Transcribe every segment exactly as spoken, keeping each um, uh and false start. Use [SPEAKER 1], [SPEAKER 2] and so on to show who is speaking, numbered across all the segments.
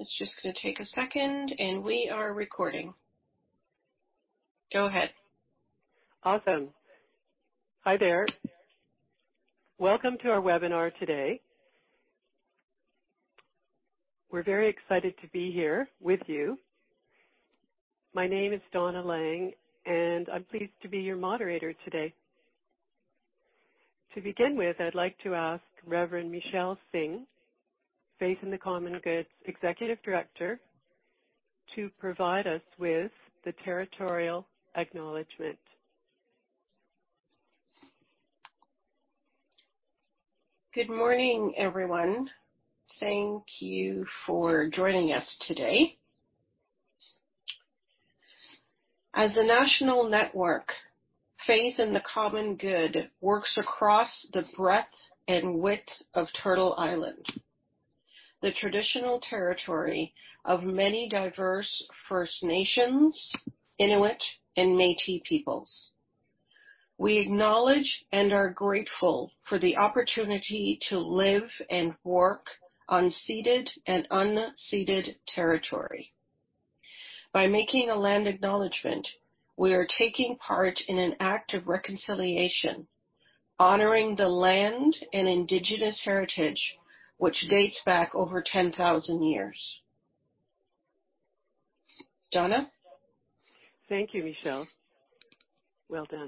[SPEAKER 1] It's just going to take a second, and we are recording. Go ahead.
[SPEAKER 2] Awesome. Hi there. Welcome to our webinar today. We're very excited to be here with you. My name is Donna Lang, and I'm pleased to be your moderator today. To begin with, I'd like to ask Reverend Michelle Singh, Faith in the Common Good's Executive Director, to provide us with the territorial acknowledgement.
[SPEAKER 1] Good morning, everyone. Thank you for joining us today. As a national network, Faith in the Common Good works across the breadth and width of Turtle Island, the traditional territory of many diverse First Nations, Inuit, and Métis peoples. We acknowledge and are grateful for the opportunity to live and work on ceded and unceded territory. By making a land acknowledgement, we are taking part in an act of reconciliation, honoring the land and Indigenous heritage which dates back over ten thousand years. Donna?
[SPEAKER 2] Thank you, Michelle. Well done.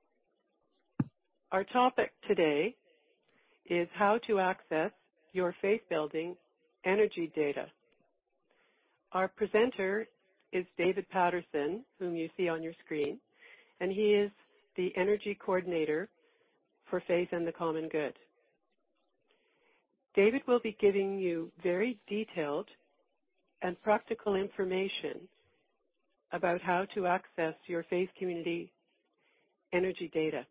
[SPEAKER 2] Our topic today is how to access your faith-building energy data. Our presenter is David Patterson, whom you see on your screen, and he is the Energy Coordinator for Faith in the Common Good. David will be giving you very detailed and practical information about how to access your faith community energy data.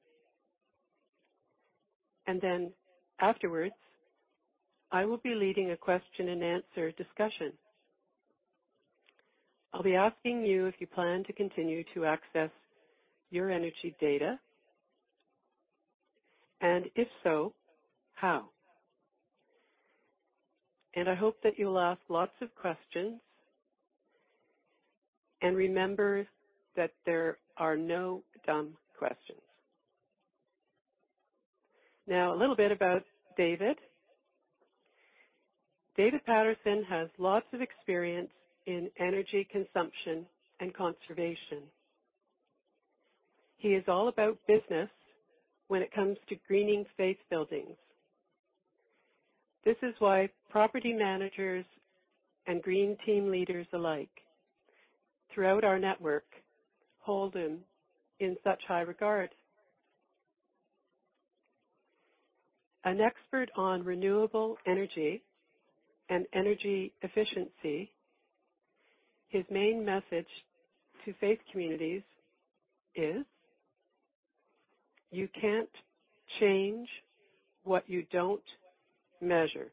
[SPEAKER 2] And then afterwards, I will be leading a question and answer discussion. I'll be asking you if you plan to continue to access your energy data, and if so, how? And I hope that you'll ask lots of questions, and remember that there are no dumb questions. Now, a little bit about David. David Patterson has lots of experience in energy consumption and conservation. He is all about business when it comes to greening faith buildings. This is why property managers and green team leaders alike throughout our network hold him in such high regard. An expert on renewable energy and energy efficiency, his main message to faith communities is, you can't change what you don't measure.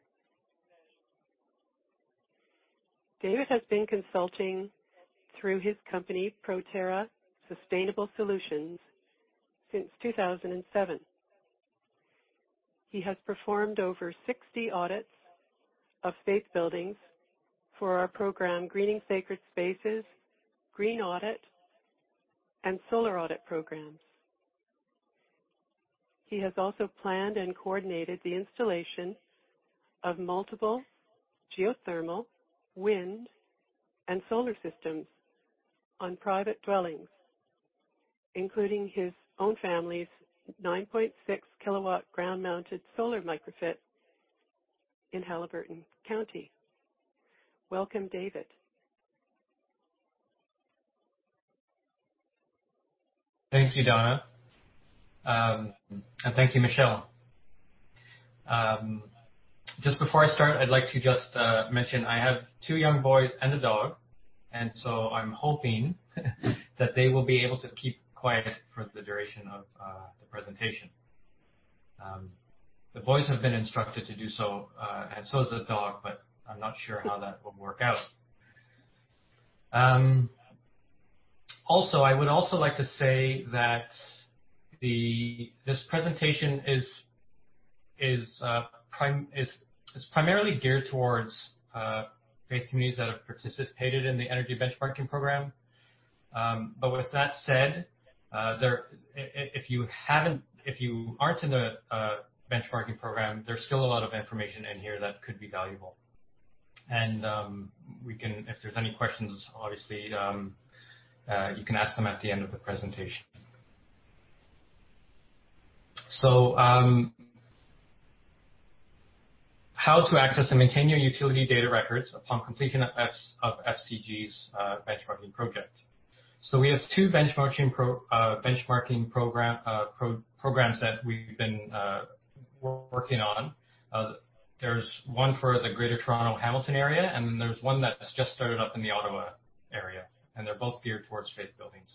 [SPEAKER 2] David has been consulting through his company, Proterra Sustainable Solutions, since two thousand seven. He has performed over sixty audits of faith buildings for our program Greening Sacred Spaces, Green Audit, and Solar Audit programs. He has also planned and coordinated the installation of multiple geothermal, wind, and solar systems on private dwellings, including his own family's nine point six kilowatt ground-mounted solar microfit in Haliburton County. Welcome, David.
[SPEAKER 3] Thank you, Donna. Um, and thank you, Michelle. Um, just before I start, I'd like to just uh, mention I have two young boys and a dog, and so I'm hoping that they will be able to keep quiet for the duration of uh, the presentation. Um, the boys have been instructed to do so, uh, and so is the dog, but I'm not sure how that will work out. Um, also, I would also like to say that the this presentation is is uh, prim is is primarily geared towards uh, faith communities that have participated in the energy benchmarking program. Um, but with that said, uh, there, if you haven't, if you aren't in the uh, benchmarking program, there's still a lot of information in here that could be valuable. And um, we can, if there's any questions, obviously, um, uh, you can ask them at the end of the presentation. So, um, how to access and maintain your utility data records upon completion of, F of F C G's uh, benchmarking project. So we have two benchmarking pro, uh, benchmarking program uh, pro, programs that we've been uh, working on. Uh, there's one for the Greater Toronto Hamilton area, and then there's one that's just started up in the Ottawa area, and they're both geared towards faith buildings.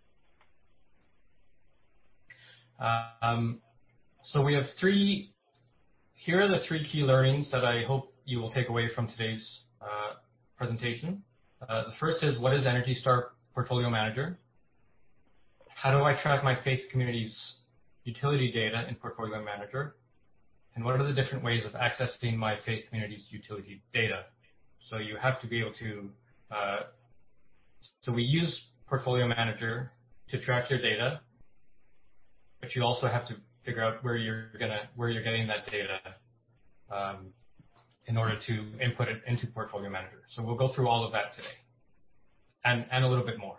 [SPEAKER 3] Um, so we have three. Here are the three key learnings that I hope you will take away from today's uh, presentation. Uh, the first is, what is Energy Star Portfolio Manager? How do I track my faith community's utility data in Portfolio Manager? And what are the different ways of accessing my faith community's utility data? So you have to be able to, uh, so we use Portfolio Manager to track your data, but you also have to figure out where you're gonna, where you're getting that data um, in order to input it into Portfolio Manager. So we'll go through all of that today, and, and a little bit more.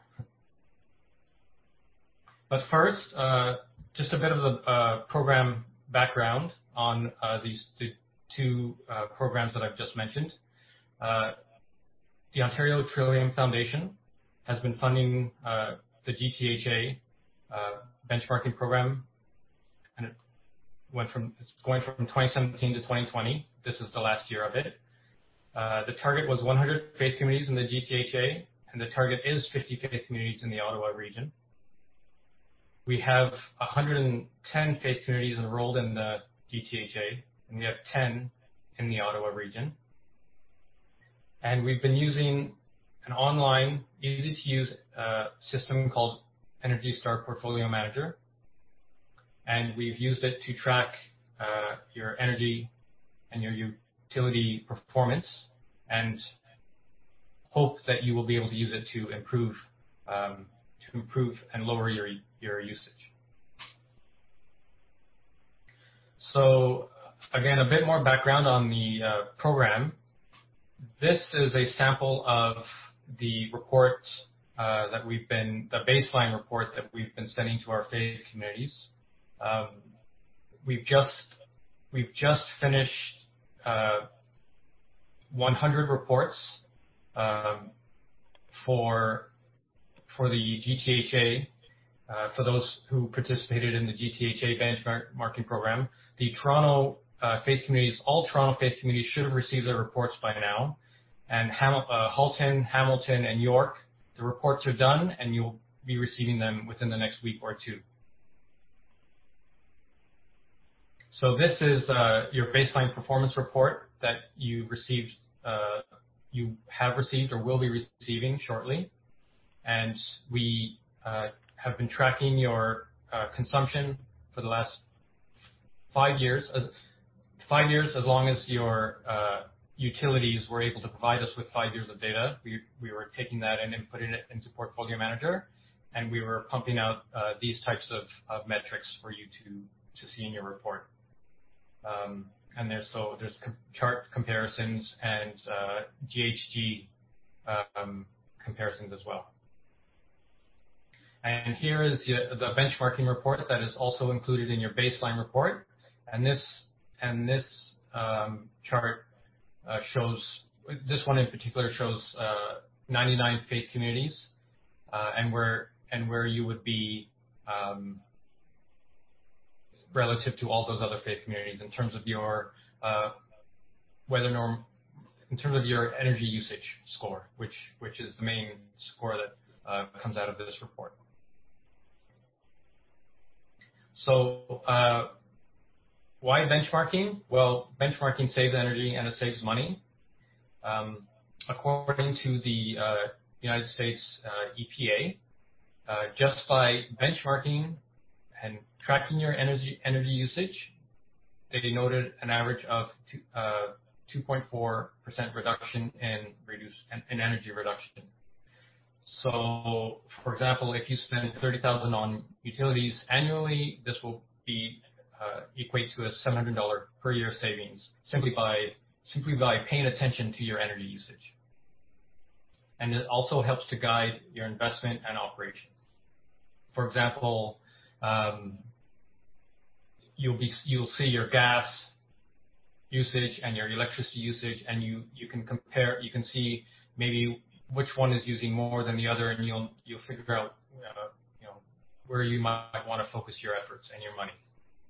[SPEAKER 3] But first, uh, just a bit of the uh, program background on uh, these the two uh, programs that I've just mentioned. Uh, the Ontario Trillium Foundation has been funding uh, the G T H A uh, benchmarking program, and it went from it's going from twenty seventeen to twenty twenty. This is the last year of it. Uh, the target was one hundred faith communities in the G T H A, and the target is fifty faith communities in the Ottawa region. We have one hundred ten faith communities enrolled in the G T H A, and we have ten in the Ottawa region. And we've been using an online, easy-to-use uh, system called Energy Star Portfolio Manager, and we've used it to track uh, your energy and your utility performance, and hope that you will be able to use it to improve, um, to improve and lower your your usage. So again, a bit more background on the uh, program. This is a sample of the report uh, that we've been, the baseline report that we've been sending to our faith communities. Um, we've just we've just finished uh, one hundred reports um, for for the G T H A. Uh, for those who participated in the G T H A benchmarking program, the Toronto uh, faith communities, all Toronto faith communities should have received their reports by now. And Ham uh, Halton, Hamilton, and York, the reports are done, and you'll be receiving them within the next week or two. So this is uh, your baseline performance report that you received, uh, you have received or will be receiving shortly, and we uh, have been tracking your uh, consumption for the last five years, uh, five years as long as your uh, utilities were able to provide us with five years of data. We, we were taking that and inputting it into Portfolio Manager, and we were pumping out uh, these types of, of metrics for you to, to see in your report. Um, and there's so there's com chart comparisons and uh, G H G um, comparisons as well. And here is the, the benchmarking report that is also included in your baseline report. And this and this um, chart uh, shows, this one in particular shows uh, ninety-nine faith communities, uh, and where and where you would be um, relative to all those other faith communities in terms of your uh, weather norm, in terms of your energy usage score, which which is the main score that uh, comes out of this report. So uh, why benchmarking? Well, benchmarking saves energy and it saves money. Um, according to the uh, United States uh, E P A, uh, just by benchmarking and tracking your energy energy usage, they noted an average of two, uh, two point four percent reduction in reduce in energy reduction. So, for example, if you spend thirty thousand dollars on utilities annually, this will be uh, equate to a seven hundred dollars per year savings simply by simply by paying attention to your energy usage. And it also helps to guide your investment and operation. For example, um, you'll be you'll see your gas usage and your electricity usage, and you you can compare. You can see maybe which one is using more than the other, and you'll you'll figure out uh, you know where you might want to focus your efforts and your money.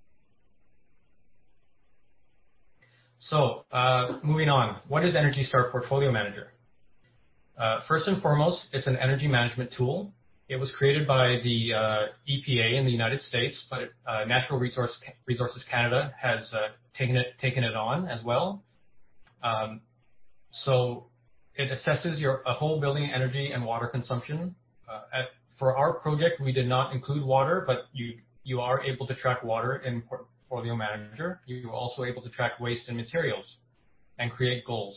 [SPEAKER 3] So uh, moving on, what is Energy Star Portfolio Manager? Uh, first and foremost, it's an energy management tool. It was created by the uh, E P A in the United States, but uh, Natural Resource, Resources Canada has uh, taken it taken it on as well. Um, so it assesses your a whole building energy and water consumption. Uh, at, for our project, we did not include water, but you you are able to track water in Portfolio Manager. You are also able to track waste and materials and create goals.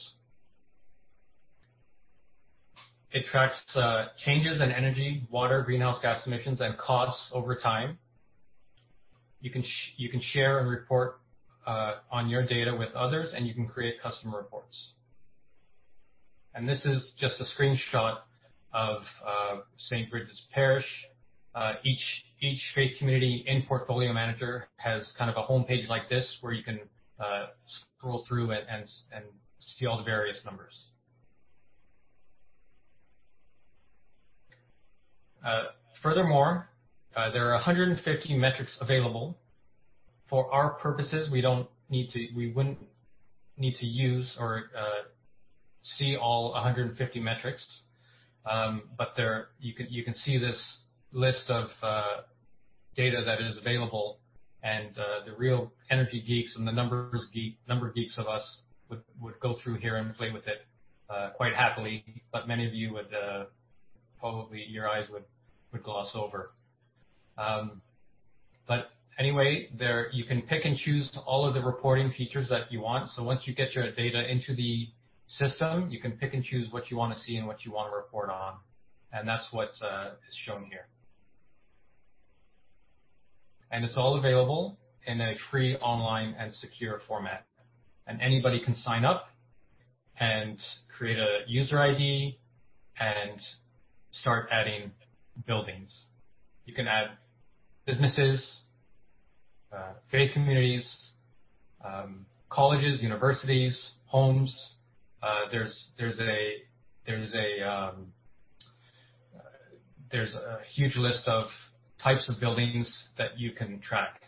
[SPEAKER 3] It tracks uh, changes in energy, water, greenhouse gas emissions, and costs over time. You can sh you can share and report uh, on your data with others, and you can create custom reports. And this is just a screenshot of uh, Saint Bridget's Parish. Uh, each each faith community in Portfolio Manager has kind of a home page like this, where you can uh, scroll through and, and and see all the various numbers. Uh, furthermore, uh, there are one hundred fifty metrics available. For our purposes, we don't need to, we wouldn't need to use or uh, see all one hundred fifty metrics, um, but there you can you can see this list of uh, data that is available, and uh, the real energy geeks and the numbers geek number geeks of us would would go through here and play with it uh, quite happily, but many of you would. Uh, probably your eyes would, would gloss over. Um, but anyway, there you can pick and choose all of the reporting features that you want. So once you get your data into the system, you can pick and choose what you want to see and what you want to report on. And that's what uh, is shown here. And it's all available in a free, online, and secure format. And anybody can sign up and create a user I D and start adding buildings. You can add businesses, uh, faith communities, um, colleges, universities, homes. Uh, there's there's a there's a um, uh, there's a huge list of types of buildings that you can track.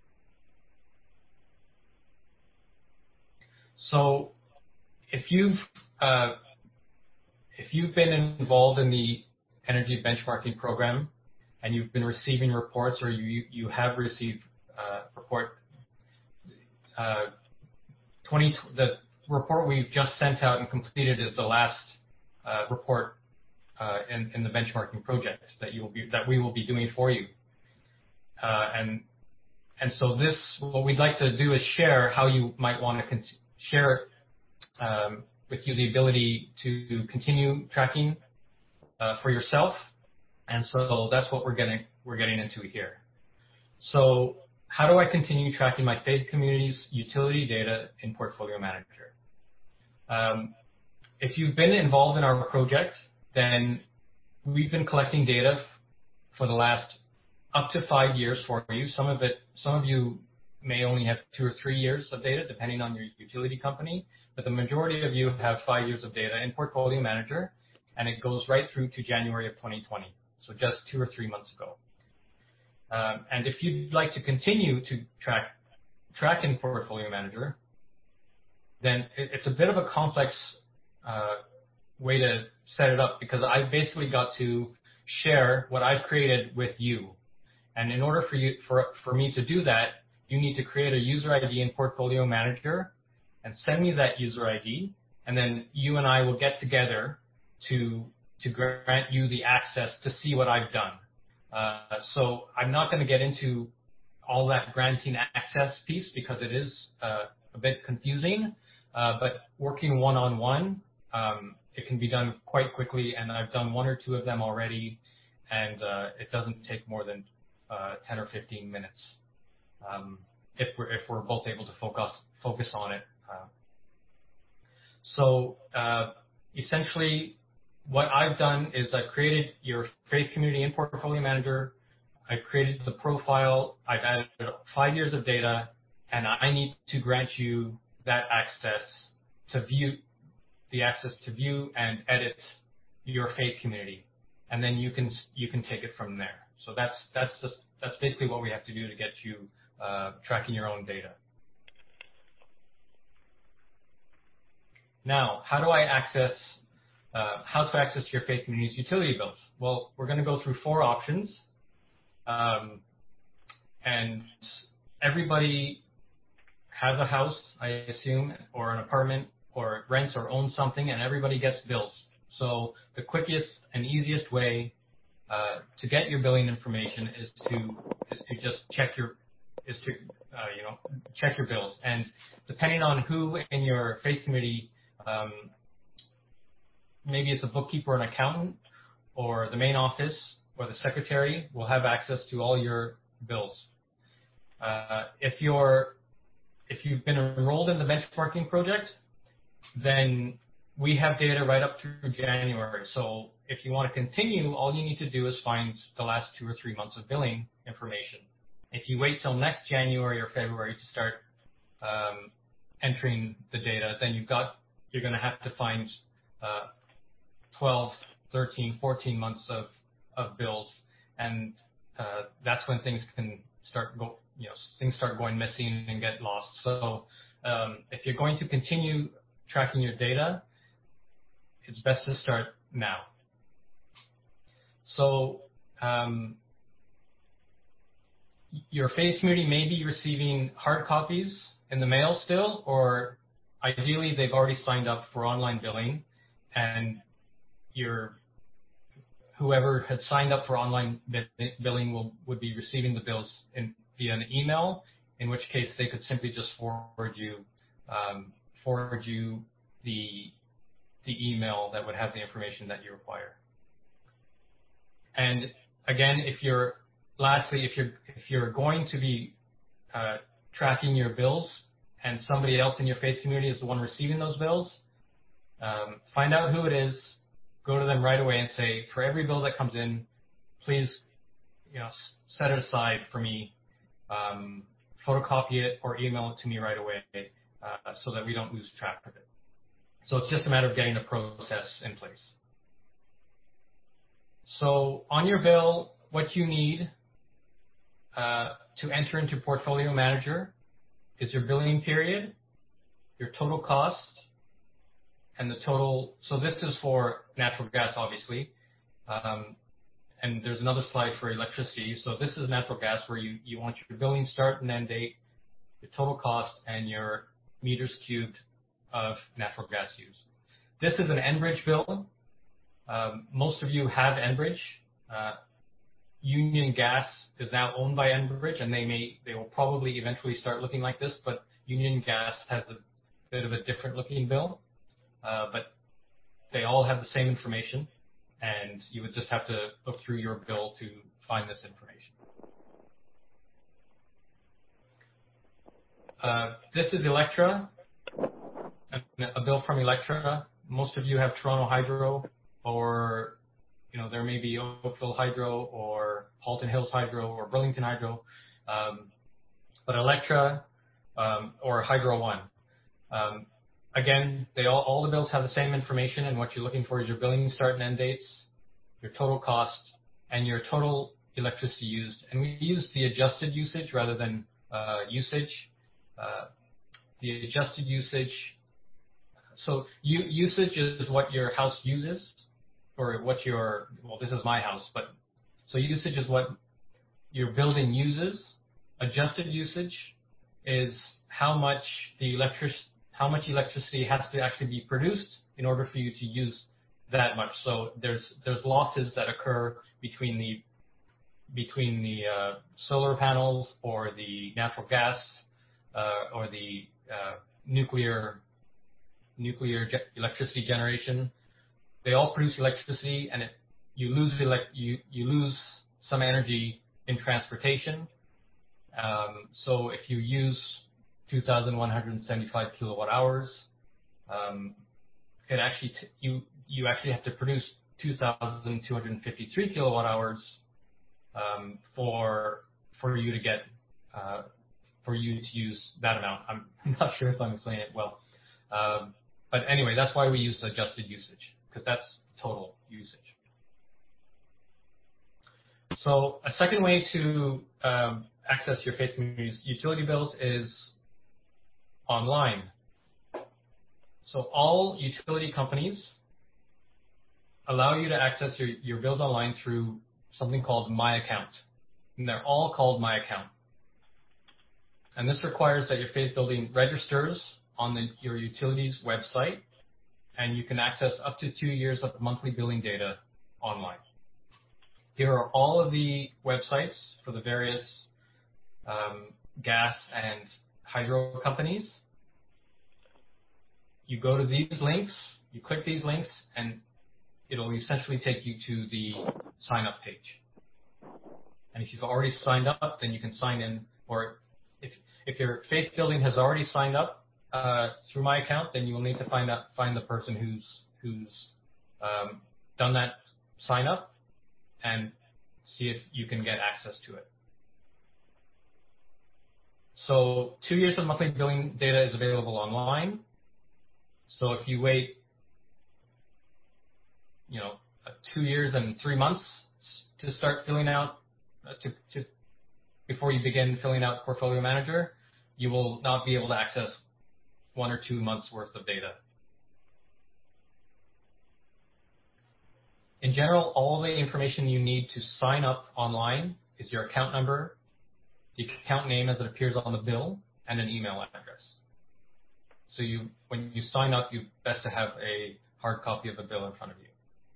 [SPEAKER 3] So if you've uh, if you've been involved in the energy benchmarking program, and you've been receiving reports, or you you have received uh, report uh, twenty the report we've just sent out and completed is the last uh, report uh, in in the benchmarking project that you will be that we will be doing for you, uh, and and so this what we'd like to do is share how you might want to share um, with you the ability to continue tracking Uh, for yourself, and so that's what we're getting we're getting into here. So how do I continue tracking my faith community's utility data in Portfolio Manager? Um, if you've been involved in our project, then we've been collecting data for the last up to five years for you. Some of it, some of you may only have two or three years of data, depending on your utility company, but the majority of you have five years of data in Portfolio Manager. And it goes right through to January of twenty twenty, so just two or three months ago. Um, and if you'd like to continue to track track in Portfolio Manager, then it, it's a bit of a complex uh, way to set it up, because I basically got to share what I've created with you. And in order for you for for me to do that, you need to create a user I D in Portfolio Manager and send me that user I D, and then you and I will get together to to grant you the access to see what I've done. Uh, so I'm not going to get into all that granting access piece, because it is uh, a bit confusing, Uh, but working one-on-one, um, it can be done quite quickly, and I've done one or two of them already, and uh, it doesn't take more than uh, ten or fifteen minutes um, if we're if we're both able to focus focus on it. Uh, so uh, essentially, what I've done is I've created your Faith Community in Portfolio Manager. I've created the profile. I've added five years of data, and I need to grant you that access to view the access to view and edit your Faith Community, and then you can you can take it from there. So that's that's just that's basically what we have to do to get you uh, tracking your own data. Now, how do I access uh, how to access your Faith Community's utility bills? Well, we're going to go through four options, um, and everybody has a house, I assume, or an apartment, or rents or owns something, and everybody gets bills. So the quickest and easiest way uh, to get your billing information is to is to just check your is to uh, you know check your bills. And depending on who in your Faith Community, um, maybe it's a bookkeeper or an accountant, or the main office or the secretary will have access to all your bills. Uh, if you're If you've been enrolled in the benchmarking project, then we have data right up through January. So if you want to continue, all you need to do is find the last two or three months of billing information. If you wait till next January or February to start um, entering the data, then you've got you're going to have to find uh, twelve, thirteen, fourteen months of of bills, and uh, that's when things can start go. You know, things start going missing and get lost. So um, if you're going to continue tracking your data, it's best to start now. So um, your Faith Community may be receiving hard copies in the mail still, or ideally they've already signed up for online billing, and your whoever had signed up for online billing will would be receiving the bills in via an email, in which case they could simply just forward you um, forward you the the email that would have the information that you require. And again, if you're lastly, if you're if you're going to be uh, tracking your bills, and somebody else in your Faith Community is the one receiving those bills, um, find out who it is, go to them right away, and say, for every bill that comes in, please, you know, set it aside for me. Um, photocopy it or email it to me right away uh, so that we don't lose track of it. So it's just a matter of getting the process in place. So on your bill, what you need uh, to enter into Portfolio Manager is your billing period, your total cost, and the total. So this is for natural gas, obviously. Um, And there's another slide for electricity. So this is natural gas, where you, you want your billing start and end date, your total cost, and your meters cubed of natural gas use. This is an Enbridge bill. Um, most of you have Enbridge. Uh, Union Gas is now owned by Enbridge, and they may they will probably eventually start looking like this. But Union Gas has a bit of a different looking bill, uh, but they all have the same information. And you would just have to look through your bill to find this information. Uh, this is Electra, a, a bill from Electra. Most of you have Toronto Hydro, or you know there may be Oakville Hydro, or Halton Hills Hydro, or Burlington Hydro, um, but Electra um, or Hydro One. Um, Again, they all, all the bills have the same information, and what you're looking for is your billing start and end dates, your total cost, and your total electricity used. And we use the adjusted usage rather than uh, usage. Uh, the adjusted usage, so u usage is what your house uses, or what your, well, this is my house, but so usage is what your building uses. Adjusted usage is how much the electric how much electricity has to actually be produced in order for you to use that much. So there's there's losses that occur between the between the uh, solar panels or the natural gas uh, or the uh, nuclear nuclear ge electricity generation. They all produce electricity, and it, you lose elect you you lose some energy in transportation. Um, so if you use two thousand one hundred seventy-five kilowatt hours, um, it actually t you you actually have to produce two thousand two hundred fifty-three kilowatt hours um, for for you to get uh, for you to use that amount. I'm not sure if I'm explaining it well, um, but anyway, that's why we use adjusted usage, because that's total usage. So a second way to um, access your Faith Community's utility bills is online. So all utility companies allow you to access your, your bills online through something called My Account. And they're all called My Account. And this requires that your Faith Building registers on the, your utilities website, and you can access up to two years of monthly billing data online. Here are all of the websites for the various um, gas and hydro companies. You go to these links, you click these links, and it'll essentially take you to the sign-up page. And if you've already signed up, then you can sign in. Or if, if your Faith Building has already signed up uh, through My Account, then you will need to find out, find the person who's who's um, done that sign-up and see if you can get access to it. So two years of monthly billing data is available online. So if you wait, you know, two years and three months to start filling out, uh, to, to before you begin filling out Portfolio Manager, you will not be able to access one or two months worth of data. In general, all the information you need to sign up online is your account number, the account name as it appears on the bill, and an email address. So you, when you sign up, you best to have a hard copy of the bill in front of you.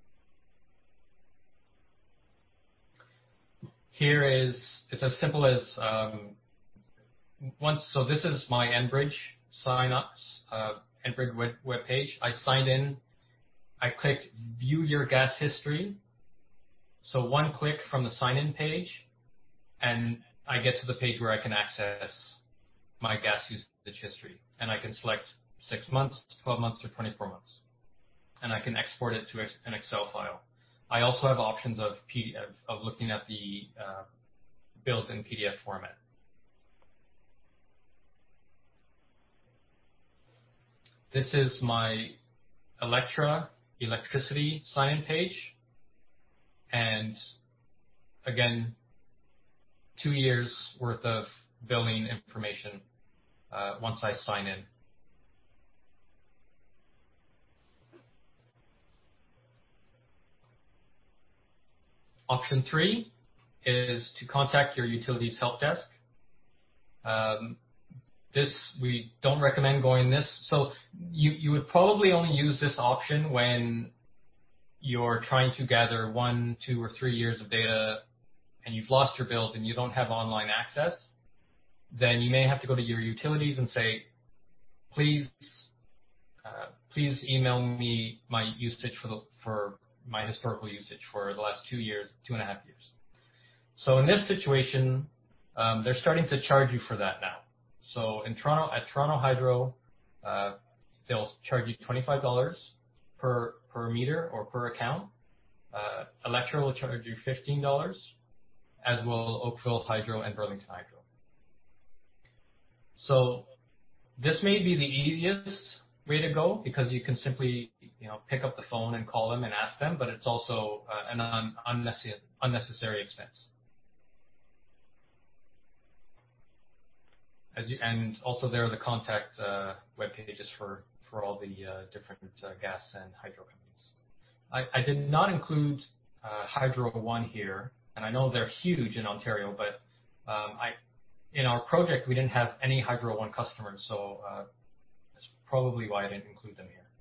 [SPEAKER 3] Here is, it's as simple as um, once, so this is my Enbridge sign-ups, uh, Enbridge web, web page. I signed in, I clicked View Your Gas History. So one click from the sign-in page, and I get to the page where I can access my gas usage history. And I can select six months, twelve months, or twenty-four months. And I can export it to an Excel file. I also have options of, P D F, of looking at the uh, bills in P D F format. This is my Electra electricity sign-in page. And again, two years worth of billing information uh, once I sign in. Option three is to contact your utilities help desk. Um, this, we don't recommend going this. So you, you would probably only use this option when you're trying to gather one, two, or three years of data and you've lost your bills and you don't have online access. Then you may have to go to your utilities and say, please, uh, please email me my usage for the, for my historical usage for the last two years, two and a half years. So in this situation, um, they're starting to charge you for that now. So in Toronto, at Toronto Hydro, uh, they'll charge you twenty-five dollars per, per meter or per account. Uh, Electra will charge you fifteen dollars, as will Oakville Hydro and Burlington Hydro. So this may be the easiest way to go because you can simply, you know, pick up the phone and call them and ask them, but it's also uh, an un unnecessary, unnecessary expense. As you, and also there are the contact uh, web pages for, for all the uh, different uh, gas and hydro companies. I, I did not include uh, Hydro One here, and I know they're huge in Ontario, but um, I, in our project we didn't have any Hydro One customers, so uh, that's probably why I didn't include them here.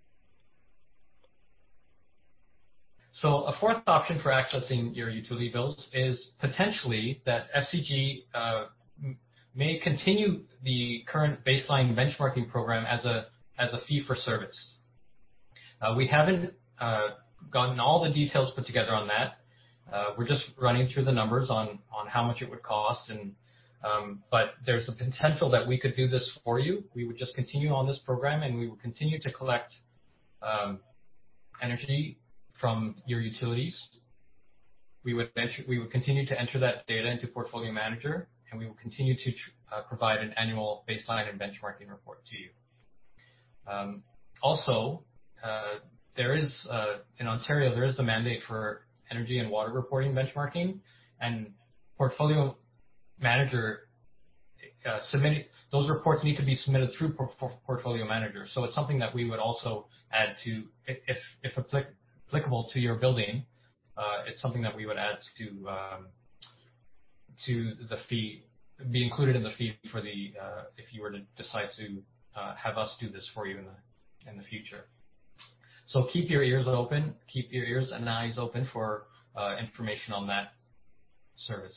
[SPEAKER 3] So a fourth option for accessing your utility bills is potentially that F C G uh, may continue the current baseline benchmarking program as a as a fee for service. Uh, we haven't uh, gotten all the details put together on that. Uh, we're just running through the numbers on, on how much it would cost, and um, but there's a potential that we could do this for you. We would just continue on this program, and we would continue to collect um, energy from your utilities. We would enter, we would continue to enter that data into Portfolio Manager, and we will continue to uh, provide an annual baseline and benchmarking report to you. Um, also, uh, there is uh, in Ontario there is a mandate for energy and water reporting benchmarking, and Portfolio Manager uh, submitting those reports need to be submitted through por por Portfolio Manager. So it's something that we would also add to, if if applic applicable to your building, uh, it's something that we would add to um, to the fee, be included in the fee for the uh, if you were to decide to uh, have us do this for you in the in the future. So keep your ears open, keep your ears and eyes open for uh, information on that service.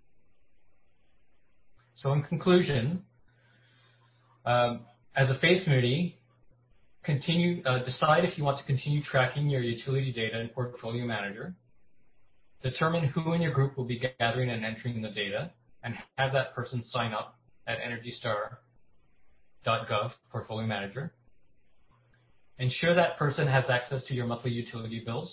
[SPEAKER 3] So in conclusion, um, as a phase community, continue uh, decide if you want to continue tracking your utility data in Portfolio Manager. Determine who in your group will be gathering and entering the data, and have that person sign up at energy star dot gov Portfolio Manager. Ensure that person has access to your monthly utility bills.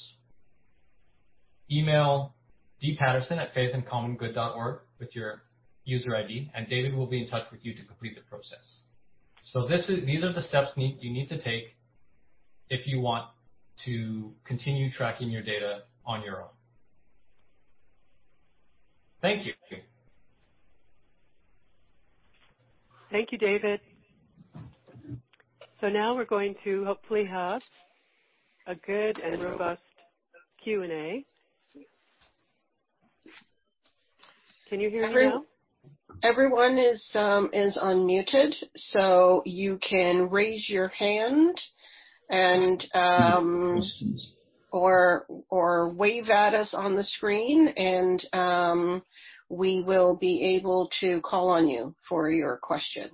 [SPEAKER 3] Email d patterson at faith and common good dot org with your user I D, and David will be in touch with you to complete the process. So this is, these are the steps need, you need to take if you want to continue tracking your data on your own. Thank you.
[SPEAKER 2] Thank you, David. So now we're going to hopefully have a good and robust Q and A. Can you hear
[SPEAKER 1] Every,
[SPEAKER 2] me now?
[SPEAKER 1] Everyone is um, is unmuted, so you can raise your hand and um, or or wave at us on the screen, and um, we will be able to call on you for your question.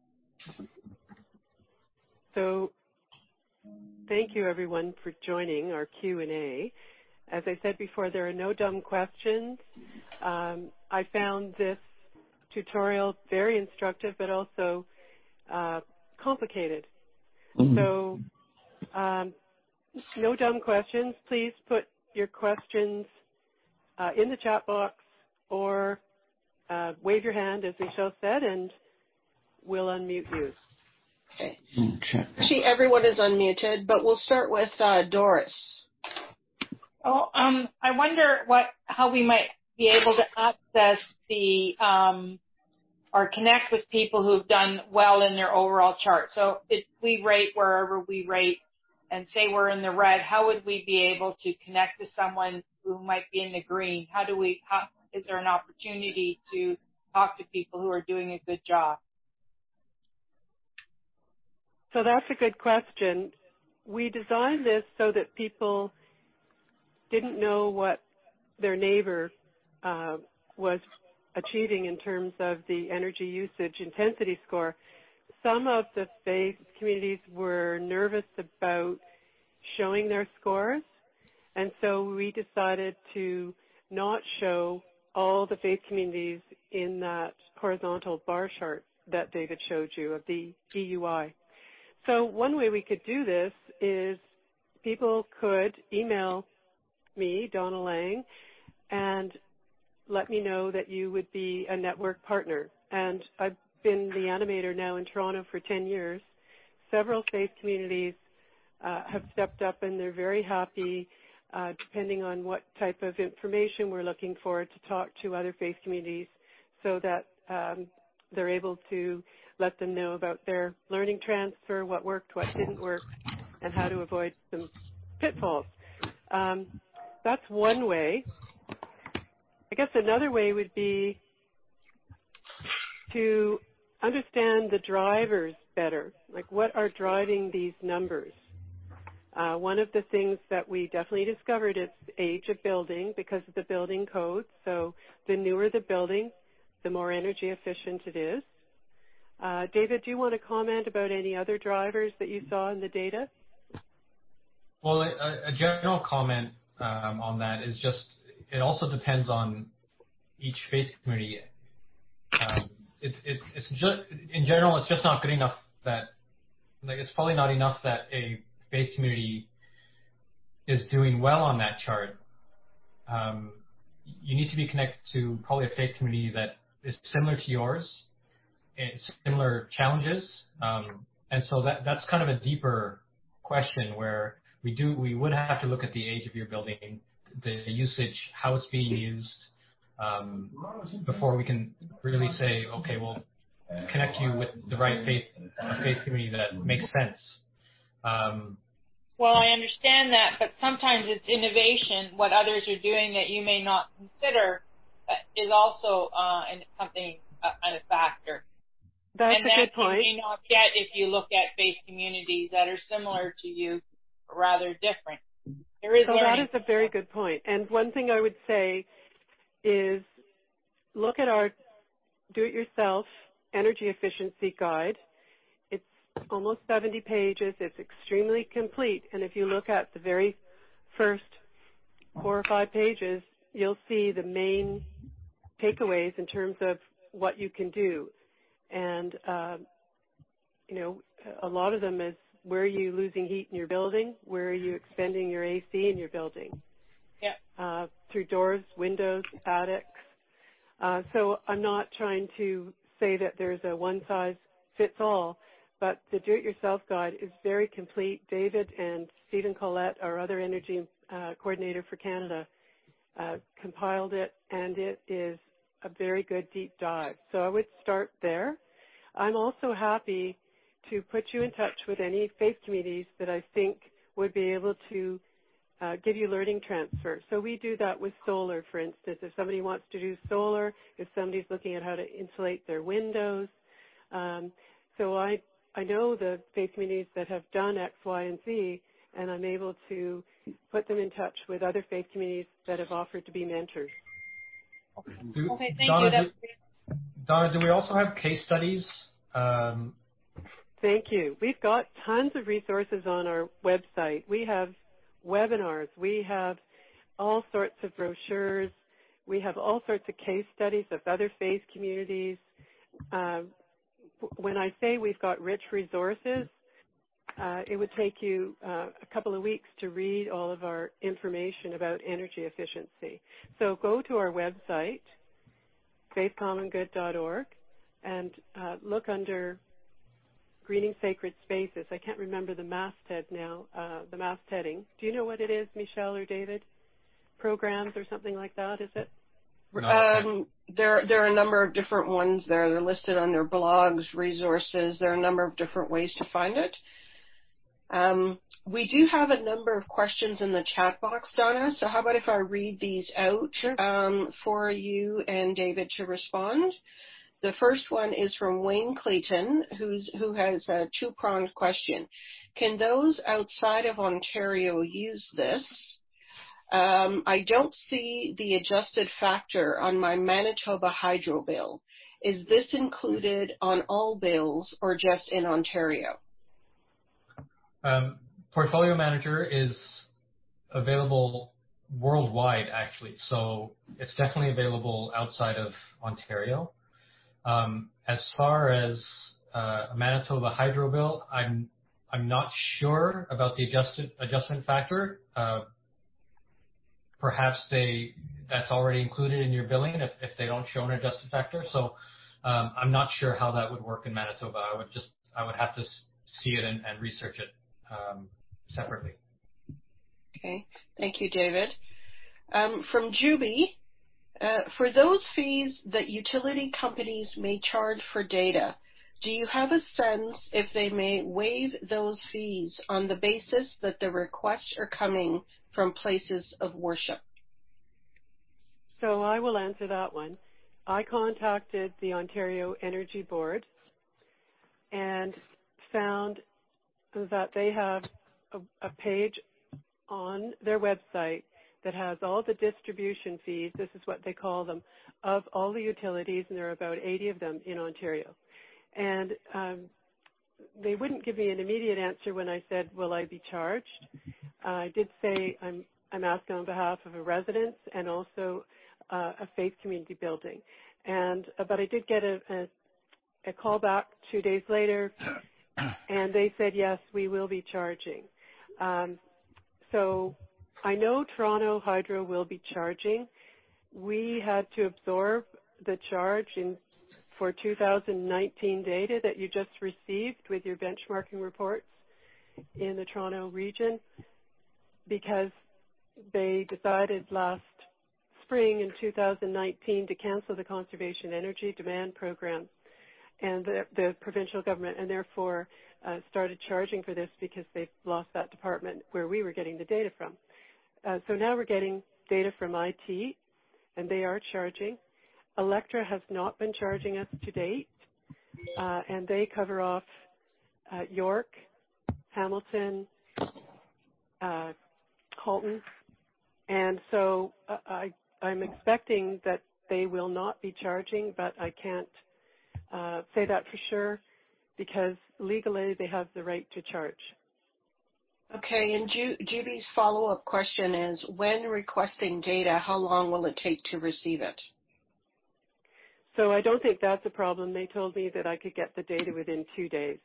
[SPEAKER 2] So thank you, everyone, for joining our Q and A. As I said before, there are no dumb questions. Um, I found this tutorial very instructive, but also uh, complicated. Mm-hmm. So um, no dumb questions. Please put your questions uh, in the chat box, or uh, wave your hand, as Michelle said, and we'll unmute you.
[SPEAKER 1] Okay. Actually, everyone is unmuted, but we'll start with uh, Doris.
[SPEAKER 4] Oh, um, I wonder what how we might be able to access the um, or connect with people who've done well in their overall chart. So if we rate wherever we rate, and say we're in the red, how would we be able to connect to someone who might be in the green? How do we? How, is there an opportunity to talk to people who are doing a good job?
[SPEAKER 2] So that's a good question. We designed this so that people didn't know what their neighbor uh, was achieving in terms of the energy usage intensity score. Some of the faith communities were nervous about showing their scores, and so we decided to not show all the faith communities in that horizontal bar chart that David showed you of the D U I. So one way we could do this is people could email me, Donna Lang, and let me know that you would be a network partner. And I've been the animator now in Toronto for ten years. Several faith communities uh, have stepped up, and they're very happy, uh, depending on what type of information we're looking for, to talk to other faith communities so that um, they're able to let them know about their learning transfer, what worked, what didn't work, and how to avoid some pitfalls. Um, that's one way. I guess another way would be to understand the drivers better, like what are driving these numbers. Uh, one of the things that we definitely discovered is the age of building because of the building code. So the newer the building, the more energy efficient it is. Uh, David, do you want to comment about any other drivers that you saw in the data?
[SPEAKER 3] Well, a, a general comment um, on that is just it also depends on each faith community. Um, it, it, it's just in general, it's just not good enough that like it's probably not enough that a faith community is doing well on that chart. Um, you need to be connected to probably a faith community that is similar to yours, and similar challenges, um, and so that that's kind of a deeper question where we do we would have to look at the age of your building, the usage, how it's being used, um, before we can really say, okay, we'll connect you with the right faith a faith community that makes sense. Um,
[SPEAKER 4] Well, I understand that, but sometimes it's innovation, what others are doing that you may not consider, uh, is also uh, something, uh, a factor.
[SPEAKER 2] That's
[SPEAKER 4] and
[SPEAKER 2] a
[SPEAKER 4] that
[SPEAKER 2] good point.
[SPEAKER 4] you may not get if you look at faith communities that are similar to you, but rather different. There is
[SPEAKER 2] so
[SPEAKER 4] learning.
[SPEAKER 2] That is a very good point. And one thing I would say is look at our do-it-yourself energy efficiency guide. It's almost seventy pages. It's extremely complete. And if you look at the very first four or five pages, you'll see the main takeaways in terms of what you can do. And, uh, you know, a lot of them is where are you losing heat in your building? Where are you expending your A C in your building?
[SPEAKER 4] Yeah.
[SPEAKER 2] Uh, through doors, windows, attics. Uh, so I'm not trying to say that there's a one-size-fits-all, but the do-it-yourself guide is very complete. David and Stephen Collette, our other energy uh, coordinator for Canada, uh, compiled it, and it is a very good deep dive. So I would start there. I'm also happy to put you in touch with any faith communities that I think would be able to uh, give you learning transfer. So we do that with solar, for instance. If somebody wants to do solar, if somebody's looking at how to insulate their windows. Um, so I, I know the faith communities that have done X, Y, and Z, and I'm able to put them in touch with other faith communities that have offered to be mentors.
[SPEAKER 3] Do,
[SPEAKER 4] Okay, thank
[SPEAKER 3] Donna,
[SPEAKER 4] you. That's
[SPEAKER 3] do, Donna, do we also have case studies? Um,
[SPEAKER 2] Thank you. We've got tons of resources on our website. We have webinars. We have all sorts of brochures. We have all sorts of case studies of other faith communities. Uh, when I say we've got rich resources, uh, it would take you uh, a couple of weeks to read all of our information about energy efficiency. So go to our website, faith common good dot org, and uh, look under Greening Sacred Spaces. I can't remember the masthead now, uh, the mastheading. Do you know what it is, Michelle or David? Programs or something like that, is it?
[SPEAKER 3] no,
[SPEAKER 1] Um, there, there are a number of different ones there. They're listed on their blogs, resources. There are a number of different ways to find it. Um, we do have a number of questions in the chat box, Donna, so how about if I read these out
[SPEAKER 2] Sure.
[SPEAKER 1] um, for you and David to respond? The first one is from Wayne Clayton, who's, who has a two-pronged question. Can those outside of Ontario use this? Um, I don't see the adjusted factor on my Manitoba hydro bill. Is this included on all bills or just in Ontario?
[SPEAKER 3] Um, Portfolio Manager is available worldwide, actually, so it's definitely available outside of Ontario. Um, as far as uh, a Manitoba hydro bill, I'm I'm not sure about the adjusted adjustment factor. Uh, perhaps they that's already included in your billing if, if they don't show an adjusted factor. So um, I'm not sure how that would work in Manitoba. I would just I would have to see it and, and research it um, separately.
[SPEAKER 1] Okay, thank you, David. Um, from Juby, uh, for those fees that utility companies may charge for data, do you have a sense if they may waive those fees on the basis that the requests are coming from places of worship?
[SPEAKER 2] So I will answer that one. I contacted the Ontario Energy Board and found that they have a, a page on their website that has all the distribution fees, this is what they call them, of all the utilities, and there are about eighty of them in Ontario. And um, they wouldn't give me an immediate answer when I said, will I be charged? Uh, I did say I'm, I'm asking on behalf of a residence and also uh, a faith community building. And, uh, but I did get a, a, a call back two days later, and they said, yes, we will be charging. Um, so I know Toronto Hydro will be charging. We had to absorb the charge in for two thousand nineteen data that you just received with your benchmarking reports in the Toronto region, because they decided last spring in two thousand nineteen to cancel the Conservation Energy Demand Program and the, the provincial government, and therefore uh, started charging for this because they've lost that department where we were getting the data from. Uh, so now we're getting data from I T, and they are charging. Electra has not been charging us to date, uh, and they cover off uh, York, Hamilton, uh, Halton, and so uh, I, I'm expecting that they will not be charging, but I can't uh, say that for sure because legally they have the right to charge.
[SPEAKER 1] Okay, and Ju- Judy's follow-up question is, when requesting data, how long will it take to receive it?
[SPEAKER 2] So I don't think that's a problem. They told me that I could get the data within two days.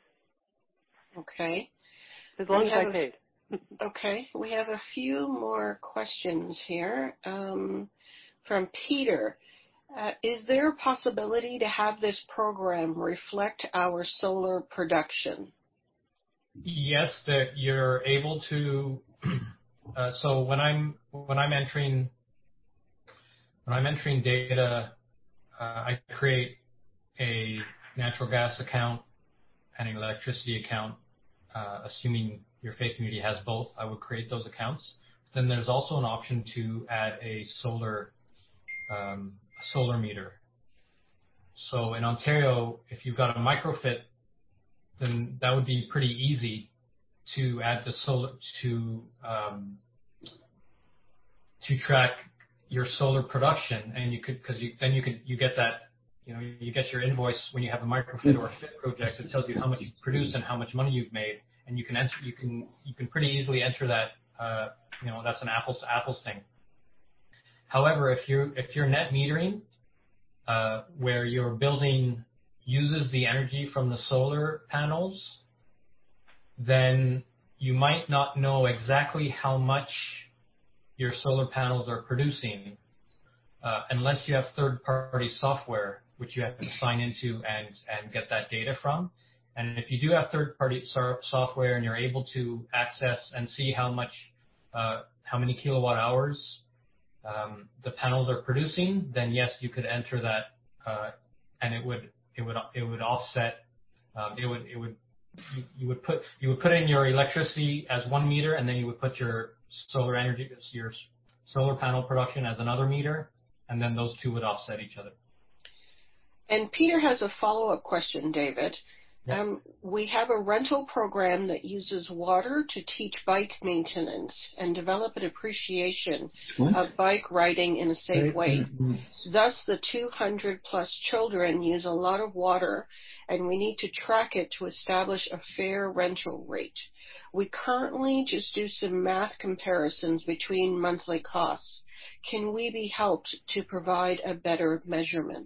[SPEAKER 1] Okay.
[SPEAKER 2] As long
[SPEAKER 1] we
[SPEAKER 2] as I
[SPEAKER 1] a,
[SPEAKER 2] paid.
[SPEAKER 1] Okay, we have a few more questions here um, from Peter. Uh, is there a possibility to have this program reflect our solar production?
[SPEAKER 3] Yes, that you're able to. Uh, so when I'm when I'm entering when I'm entering data, uh, I create a natural gas account and an electricity account, uh, assuming your faith community has both. I would create those accounts. Then there's also an option to add a solar um, a solar meter. So in Ontario, if you've got a microfit, then that would be pretty easy to add the solar to um, to track your solar production, and you could because you, then you could you get that you know you get your invoice when you have a microfit or a fit project. It tells you how much you've produced and how much money you've made, and you can enter you can you can pretty easily enter that. Uh, you know that's an apples to apples thing. However, if you if you're net metering, uh, where your building uses the energy from the solar panels, then you might not know exactly how much your solar panels are producing uh, unless you have third-party software, which you have to sign into and, and get that data from. And if you do have third-party so- software and you're able to access and see how much, uh, how many kilowatt hours um, the panels are producing, then yes, you could enter that, uh, and it would it would it would offset. Um, it would it would you, you would put you would put in your electricity as one meter, and then you would put your solar energy, your solar panel production as another meter, and then those two would offset each other.
[SPEAKER 1] And Peter has a follow-up question, David.
[SPEAKER 3] Yep.
[SPEAKER 1] Um, we have a rental program that uses water to teach bike maintenance and develop an appreciation what? of bike riding in a safe way. Thus, the two hundred plus children use a lot of water, and we need to track it to establish a fair rental rate. We currently just do some math comparisons between monthly costs. Can we be helped to provide a better measurement?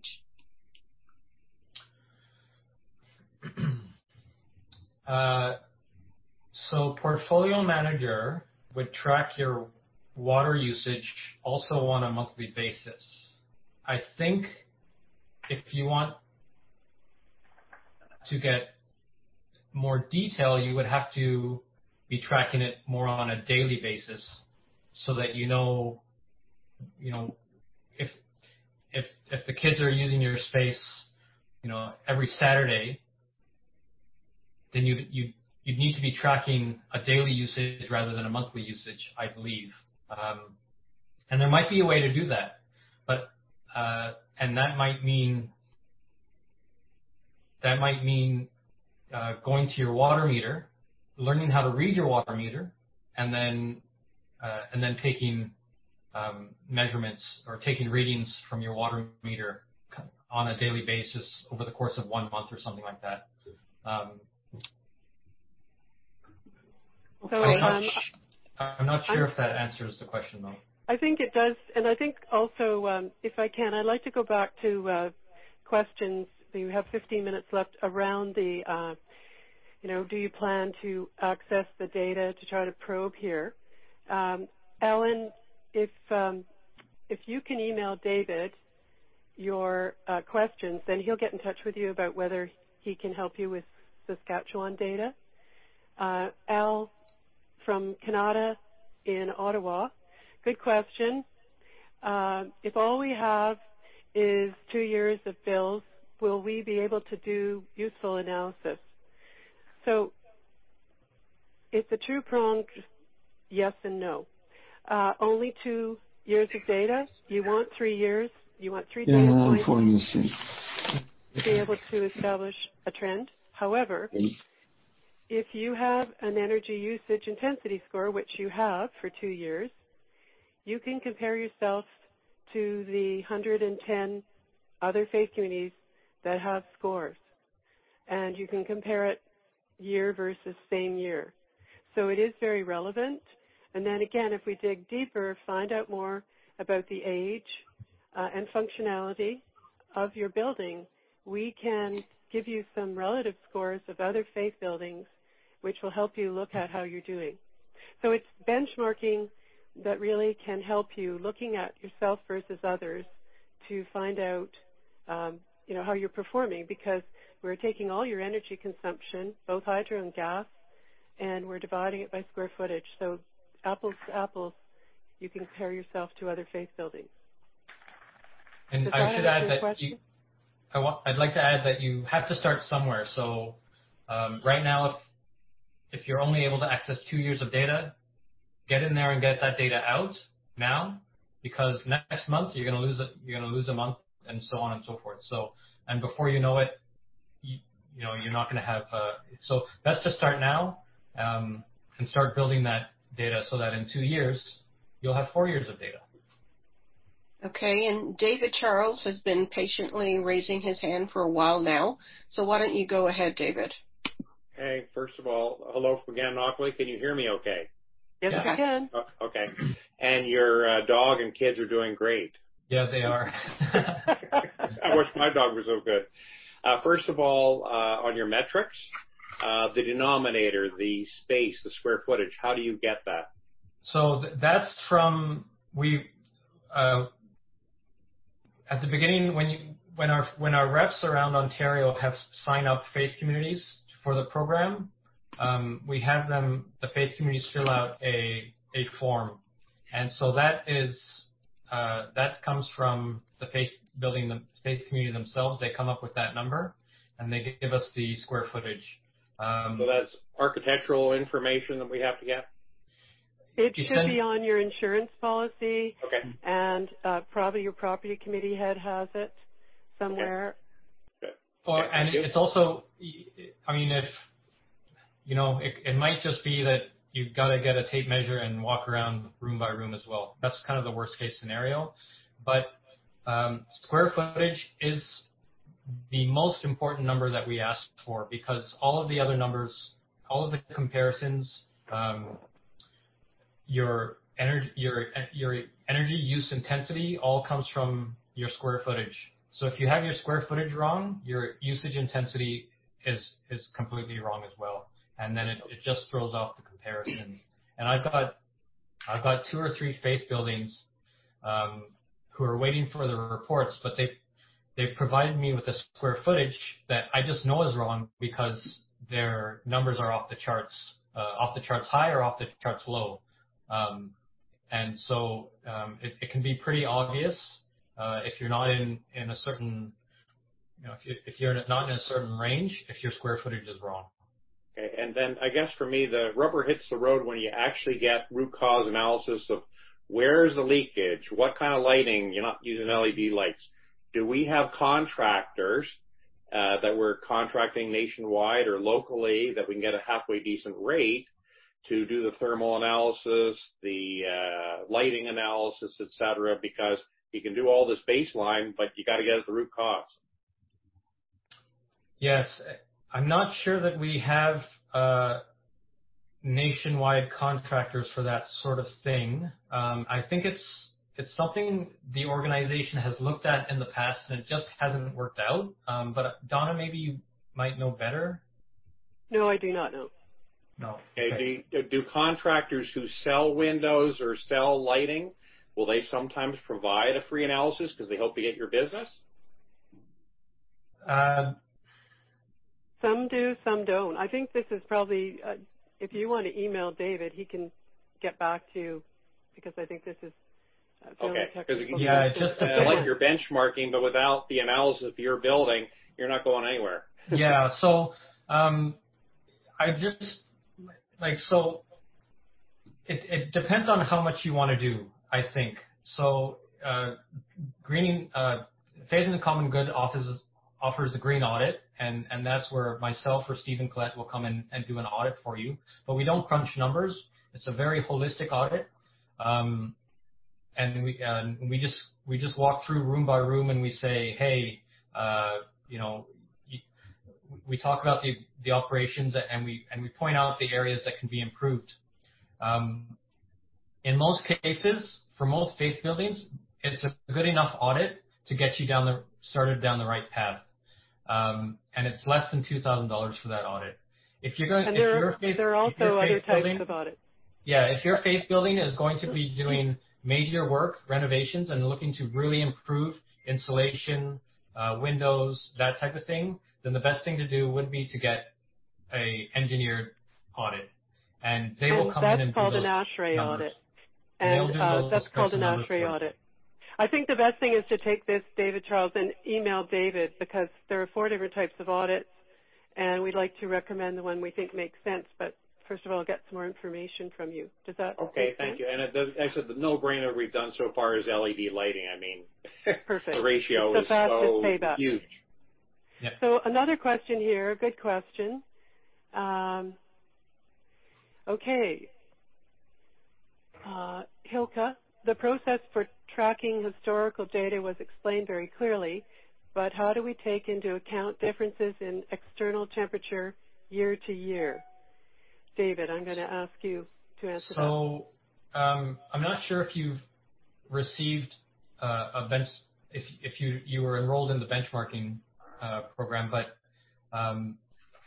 [SPEAKER 3] Uh, so Portfolio Manager would track your water usage also on a monthly basis. I think if you want to get more detail, you would have to be tracking it more on a daily basis so that you know, you know, if, if, if the kids are using your space, you know, every Saturday, then you you you'd need to be tracking a daily usage rather than a monthly usage, I believe. Um, and there might be a way to do that, but uh, and that might mean that might mean uh, going to your water meter, learning how to read your water meter, and then uh, and then taking um, measurements or taking readings from your water meter on a daily basis over the course of one month or something like that. Um,
[SPEAKER 2] so
[SPEAKER 3] I'm not,
[SPEAKER 2] um,
[SPEAKER 3] I'm not sure
[SPEAKER 2] I'm,
[SPEAKER 3] if that answers the question, though.
[SPEAKER 2] I think it does, and I think also, um, if I can, I'd like to go back to uh, questions. We have fifteen minutes left around the, uh, you know, do you plan to access the data to try to probe here? Um, Alan, if um, if you can email David your uh, questions, then he'll get in touch with you about whether he can help you with Saskatchewan data. Uh, Al from Canada in Ottawa, good question. Uh, if all we have is two years of bills, will we be able to do useful analysis? So it's a two-pronged yes and no. Uh, only two years of data. You want three years. You want three data points to be able to establish a trend. However, if you have an energy usage intensity score, which you have for two years, you can compare yourself to the one hundred ten other faith communities that have scores. And you can compare it year versus same year. So it is very relevant. And then again, if we dig deeper, find out more about the age uh, and functionality of your building, we can give you some relative scores of other faith buildings, which will help you look at how you're doing. So it's benchmarking that really can help you looking at yourself versus others to find out, um, you know, how you're performing, because we're taking all your energy consumption, both hydro and gas, and we're dividing it by square footage. So apples to apples, you can compare yourself to other faith buildings.
[SPEAKER 3] And
[SPEAKER 2] Does
[SPEAKER 3] I
[SPEAKER 2] that
[SPEAKER 3] should
[SPEAKER 2] answer
[SPEAKER 3] add
[SPEAKER 2] your
[SPEAKER 3] that
[SPEAKER 2] question?
[SPEAKER 3] you, I want, I'd like to add that you have to start somewhere. So um, right now, if if you're only able to access two years of data, get in there and get that data out now, because next month you're going to lose a, you're going to lose a month, and so on and so forth. So, and before you know it, you, you know you're not going to have. Uh, so best to start now um, and start building that data, so that in two years you'll have four years of data.
[SPEAKER 1] Okay, and David Charles has been patiently raising his hand for a while now. So why don't you go ahead, David?
[SPEAKER 5] Hey, first of all, hello from Gananoque. Can you hear me okay?
[SPEAKER 2] Yes,
[SPEAKER 1] Yeah.
[SPEAKER 2] I can.
[SPEAKER 5] Uh, okay. And your uh, dog and kids are doing great.
[SPEAKER 3] Yeah, they are.
[SPEAKER 5] I wish my dog was so good. Uh, first of all, uh, on your metrics, uh, the denominator, the space, the square footage, how do you get that?
[SPEAKER 3] So th- that's from, we, uh, at the beginning, when you, when our when our reps around Ontario have signed up faith communities for the program, um, we have them, the faith communities, fill out a a form, and so that is uh, that comes from the faith building, the faith community themselves. They come up with that number, and they give us the square footage. Um,
[SPEAKER 5] So that's architectural information that we have to get?
[SPEAKER 2] It
[SPEAKER 3] You
[SPEAKER 2] should
[SPEAKER 3] send-
[SPEAKER 2] be on your insurance policy,
[SPEAKER 5] Okay.
[SPEAKER 2] and uh, probably your property committee head has it somewhere.
[SPEAKER 5] Good.
[SPEAKER 3] Or,
[SPEAKER 5] Okay,
[SPEAKER 3] and
[SPEAKER 5] thank you.
[SPEAKER 3] it's also, I mean, if, you know, it, it might just be that you've got to get a tape measure and walk around room by room as well. That's kind of the worst case scenario. But um, square footage is the most important number that we ask for, because all of the other numbers, all of the comparisons, um, your energy, your your energy use intensity all comes from your square footage. So if you have your square footage wrong, your usage intensity is is completely wrong as well, and then it, it just throws off the comparison. And I've got I've got two or three faith buildings um, who are waiting for the reports, but they they've provided me with a square footage that I just know is wrong because their numbers are off the charts, uh, off the charts high or off the charts low. Um, and so um, it, it can be pretty obvious uh, if you're not in, in a certain, you know, if, you, if you're not in a certain range, if your square footage is wrong.
[SPEAKER 5] Okay, and then I guess for me, the rubber hits the road when you actually get root cause analysis of where's the leakage, what kind of lighting, you're not using L E D lights. Do we have contractors uh, that we're contracting nationwide or locally that we can get a halfway decent rate to do the thermal analysis, the uh, lighting analysis, et cetera, because you can do all this baseline, but you got to get at the root cause.
[SPEAKER 3] Yes, I'm not sure that we have uh, nationwide contractors for that sort of thing. Um, I think it's it's something the organization has looked at in the past and it just hasn't worked out. Um, but Donna, maybe you might know better.
[SPEAKER 2] No, I do not know.
[SPEAKER 3] No.
[SPEAKER 5] Okay.
[SPEAKER 3] Okay.
[SPEAKER 5] Do, do contractors who sell windows or sell lighting, will they sometimes provide a free analysis because they hope to get your business?
[SPEAKER 3] Uh,
[SPEAKER 2] Some do, some don't. I think this is probably, uh, if you want to email David, he can get back to you because I think this is a fairly
[SPEAKER 5] Okay, because
[SPEAKER 2] technical
[SPEAKER 3] yeah,
[SPEAKER 2] question.
[SPEAKER 3] just
[SPEAKER 5] uh,
[SPEAKER 3] a
[SPEAKER 5] I like
[SPEAKER 3] bit.
[SPEAKER 5] your benchmarking, but without the analysis of your building, you're not going anywhere.
[SPEAKER 3] Yeah. So um, I just like so. It, it depends on how much you want to do, I think. So uh, greening, uh, Phase and Common Good offers offers the green audit, and, and that's where myself or Stephen Collette will come in and do an audit for you. But we don't crunch numbers. It's a very holistic audit, um, and we uh, we just we just walk through room by room and we say, hey, uh, you know, we talk about the the operations and we and we point out the areas that can be improved. Um, in most cases, for most faith buildings, it's a good enough audit to get you down the started down the right path, um, and it's less than two thousand dollars for that audit. If you're going,
[SPEAKER 2] And
[SPEAKER 3] if
[SPEAKER 2] there,
[SPEAKER 3] your faith,
[SPEAKER 2] there are
[SPEAKER 3] if your
[SPEAKER 2] also other
[SPEAKER 3] faith
[SPEAKER 2] types
[SPEAKER 3] building,
[SPEAKER 2] of audits.
[SPEAKER 3] yeah, if your faith building is going to be doing major work, renovations, and looking to really improve insulation, uh, windows, that type of thing, then the best thing to do would be to get a engineered audit, and they will
[SPEAKER 2] And
[SPEAKER 3] come in
[SPEAKER 2] that's
[SPEAKER 3] and do
[SPEAKER 2] called
[SPEAKER 3] those
[SPEAKER 2] an ASHRAE
[SPEAKER 3] numbers.
[SPEAKER 2] audit.
[SPEAKER 3] And
[SPEAKER 2] And
[SPEAKER 3] they'll do
[SPEAKER 2] uh,
[SPEAKER 3] those
[SPEAKER 2] that's
[SPEAKER 3] types
[SPEAKER 2] called
[SPEAKER 3] of
[SPEAKER 2] an
[SPEAKER 3] numbers
[SPEAKER 2] ASHRAE
[SPEAKER 3] for you.
[SPEAKER 2] audit. I think the best thing is to take this, David Charles, and email David because there are four different types of audits, and we'd like to recommend the one we think makes sense. But first of all, get some more information from you. Does that
[SPEAKER 5] Okay,
[SPEAKER 2] make
[SPEAKER 5] thank
[SPEAKER 2] sense?
[SPEAKER 5] you. And it does, I said the no-brainer we've done so far is L E D lighting. I mean,
[SPEAKER 2] Perfect.
[SPEAKER 5] the ratio
[SPEAKER 2] It's
[SPEAKER 5] is
[SPEAKER 2] the fastest
[SPEAKER 5] so
[SPEAKER 2] payback.
[SPEAKER 5] huge.
[SPEAKER 3] Yeah.
[SPEAKER 2] So another question here, good question. Um, okay. Uh, Hilka, the process for tracking historical data was explained very clearly, but how do we take into account differences in external temperature year to year? David, I'm going to ask you to answer that.
[SPEAKER 3] So um, I'm not sure if you've received uh, a bench, if if you you were enrolled in the benchmarking uh, program, but um,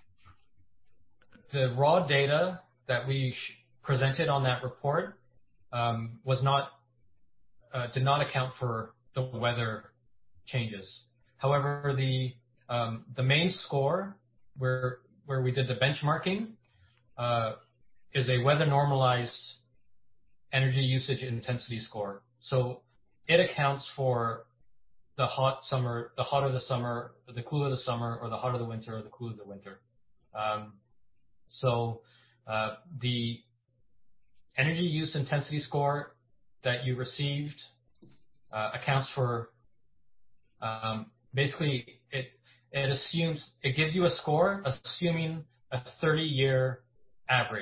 [SPEAKER 3] the raw data that we sh- presented on that report um, was not uh, did not account for the weather changes. However, the um, the main score where where we did the benchmarking uh, is a weather normalized energy usage intensity score. So it accounts for the hot summer, the hotter the summer, the cooler the summer, or the hotter the winter, or the cooler the winter. Um, so uh, the energy use intensity score that you received uh, accounts for um, basically it it assumes it gives you a score assuming a thirty year average,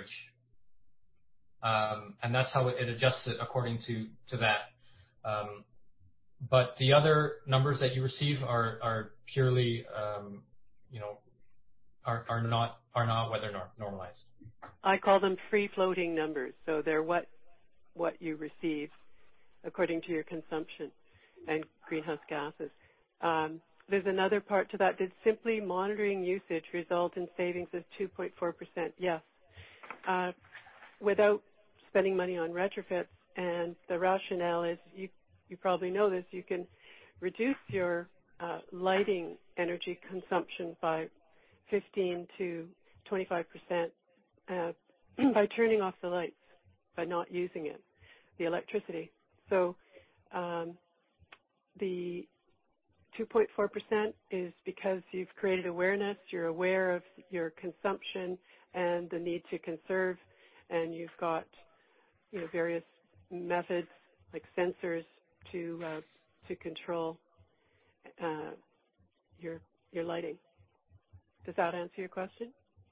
[SPEAKER 3] um, and that's how it, it adjusts it according to to that. Um, but the other numbers that you receive are are purely um, you know are are not are not weather nor- normalized.
[SPEAKER 2] I call them free floating numbers, so they're what what you receive according to your consumption and greenhouse gases. Um, there's another part to that. Did simply monitoring usage result in savings of two point four percent? Yes. Uh, without spending money on retrofits, and the rationale is, you, you probably know this, you can reduce your uh, lighting energy consumption by fifteen to twenty-five percent uh, by turning off the lights, by not using it, the electricity. So um, the two point four percent is because you've created awareness, you're aware of your consumption and the need to conserve, and you've got you know, various methods like sensors to uh, to control uh, your your lighting. Does that answer your question?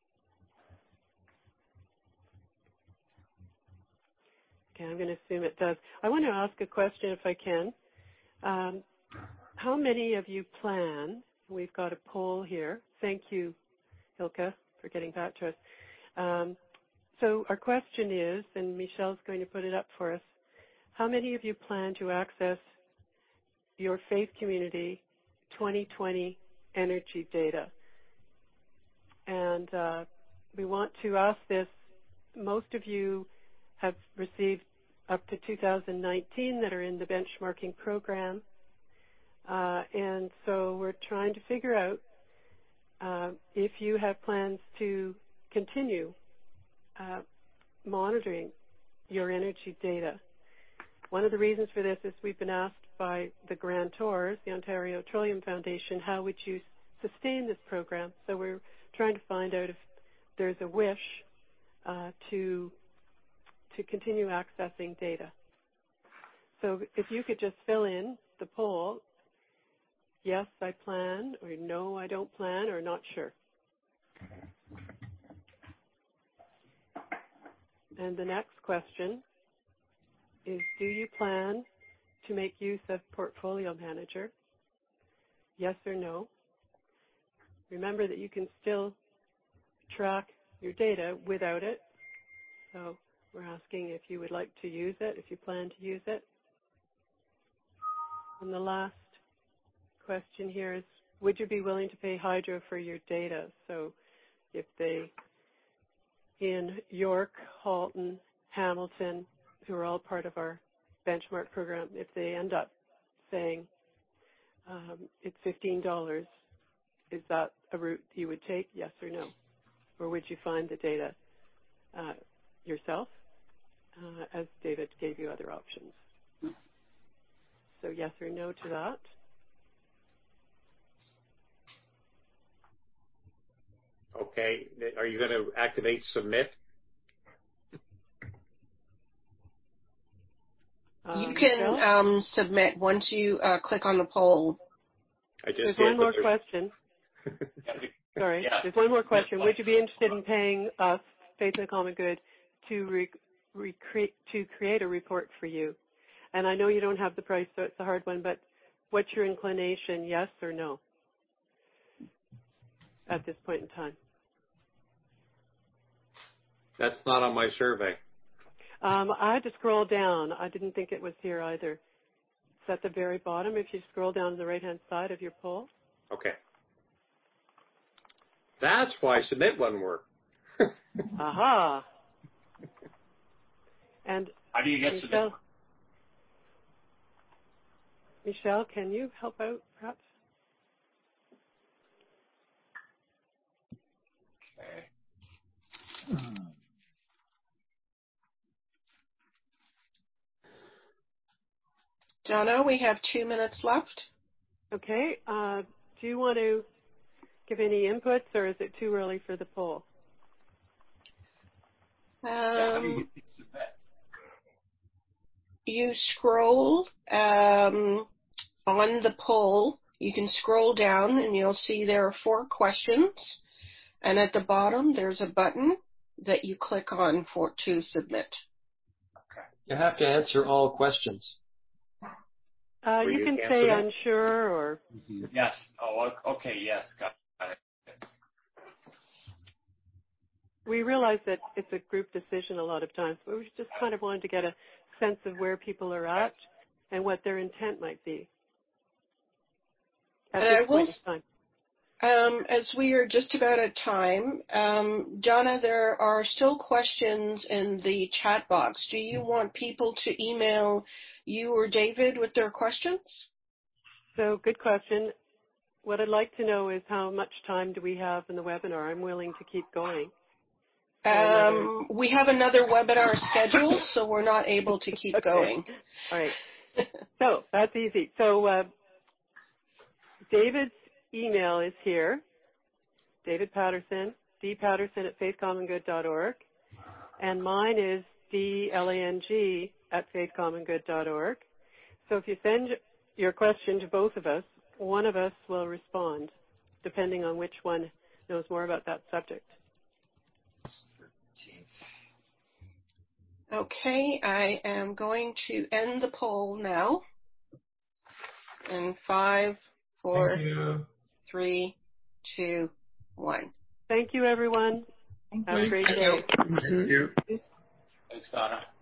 [SPEAKER 2] Okay, I'm going to assume it does. I want to ask a question if I can. Um, how many of you plan, we've got a poll here. Thank you, Hilke, for getting back to us. Um, so our question is, and Michelle's going to put it up for us, how many of you plan to access your faith community twenty twenty energy data? And uh, we want to ask this. Most of you have received up to two thousand nineteen that are in the benchmarking program. Uh, and so we're trying to figure out uh, if you have plans to continue uh, monitoring your energy data. One of the reasons for this is we've been asked by the grantors, the Ontario Petroleum Foundation, how would you sustain this program? So we're trying to find out if there's a wish uh, to to continue accessing data. So if you could just fill in the poll, yes, I plan, or no, I don't plan, or not sure. And the next question is, do you plan to make use of Portfolio Manager? Yes or no? Remember that you can still track your data without it. So we're asking if you would like to use it, if you plan to use it. And the last question here is, would you be willing to pay Hydro for your data? So if they, in York, Halton, Hamilton, who are all part of our benchmark program, if they end up saying um, it's fifteen dollars, is that a route you would take, yes or no? Or would you find the data uh, yourself, uh, as David gave you other options? So yes or no to that.
[SPEAKER 5] Okay. Are you going to activate submit?
[SPEAKER 2] Um,
[SPEAKER 1] You can um, submit once you uh, click on the poll.
[SPEAKER 5] I just
[SPEAKER 2] There's
[SPEAKER 5] did,
[SPEAKER 2] one more
[SPEAKER 5] there's...
[SPEAKER 2] question. Sorry,
[SPEAKER 6] yeah.
[SPEAKER 2] there's one more question. Would you be interested in paying us, Faith in the Common Good, to re- recreate to create a report for you? And I know you don't have the price, so it's a hard one, but what's your inclination, yes or no, at this point in time?
[SPEAKER 5] That's not on my survey.
[SPEAKER 2] Um, I had to scroll down. I didn't think it was here either. It's at the very bottom if you scroll down to the right-hand side of your poll.
[SPEAKER 5] Okay. That's why submit wouldn't work.
[SPEAKER 2] Aha. And
[SPEAKER 6] How do you get
[SPEAKER 2] Michelle,
[SPEAKER 6] submit?
[SPEAKER 2] Michelle, can you help out, perhaps?
[SPEAKER 6] Okay.
[SPEAKER 1] Donna, we have two minutes left.
[SPEAKER 2] Okay. Uh, do you want to give any inputs, or is it too early for the poll?
[SPEAKER 1] Um,
[SPEAKER 6] Yeah, how do you get submit?
[SPEAKER 1] You scroll um, on the poll. You can scroll down, and you'll see there are four questions. And at the bottom, there's a button that you click on for to submit.
[SPEAKER 6] Okay.
[SPEAKER 7] You have to answer all questions.
[SPEAKER 2] Uh, you,
[SPEAKER 5] you
[SPEAKER 2] can
[SPEAKER 5] answer
[SPEAKER 2] say
[SPEAKER 5] that?
[SPEAKER 2] unsure or...
[SPEAKER 6] Mm-hmm. Yes. Oh, okay. Yes. Got it.
[SPEAKER 2] We realize that it's a group decision a lot of times, but we just kind of wanted to get a sense of where people are at and what their intent might be at
[SPEAKER 1] And
[SPEAKER 2] this
[SPEAKER 1] I will,
[SPEAKER 2] point in time.
[SPEAKER 1] Um, as we are just about at time, um, Donna, there are still questions in the chat box. Do you want people to email you or David with their questions?
[SPEAKER 2] So, good question. What I'd like to know is how much time do we have in the webinar? I'm willing to keep going.
[SPEAKER 1] Um, we have another webinar scheduled, so we're not able to keep
[SPEAKER 2] okay.
[SPEAKER 1] going.
[SPEAKER 2] All right. So that's easy. So uh, David's email is here, David Patterson, d patterson at faith common good dot org, and mine is dlang at faith common good dot org. So if you send your question to both of us, one of us will respond, depending on which one knows more about that subject.
[SPEAKER 1] Okay, I am going to end the poll now. In five, four, three, two, one.
[SPEAKER 2] Thank you, everyone.
[SPEAKER 4] Thank
[SPEAKER 2] Have a
[SPEAKER 4] you.
[SPEAKER 2] great
[SPEAKER 8] Thank
[SPEAKER 2] day.
[SPEAKER 8] you. Thank you.
[SPEAKER 6] Thanks, Donna.